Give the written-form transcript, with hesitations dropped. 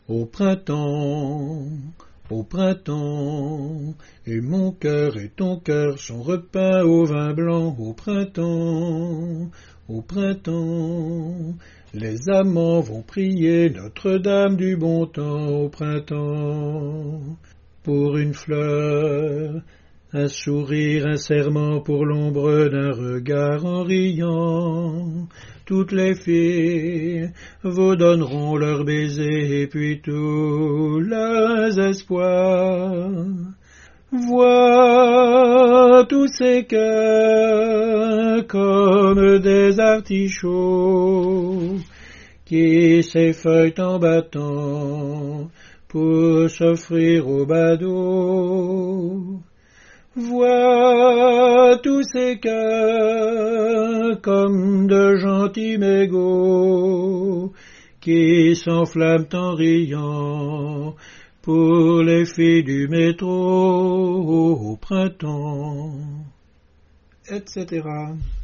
Au printemps, au printemps, et mon cœur et ton cœur sont repeints au vin blanc. Au printemps, les amants vont prier Notre-Dame du bon temps. Au printemps, pour une fleur, un sourire, un serment pour l'ombre d'un regard en riant. Toutes les filles vous donneront leurs baisers et puis tous leurs espoirs. Vois tous ces cœurs comme des artichauts qui s'effeuillent en battant pour s'offrir au badaud. Vois tous ces cœurs comme de gentils mégots qui s'enflamment en riant pour les filles du métro au printemps, etc.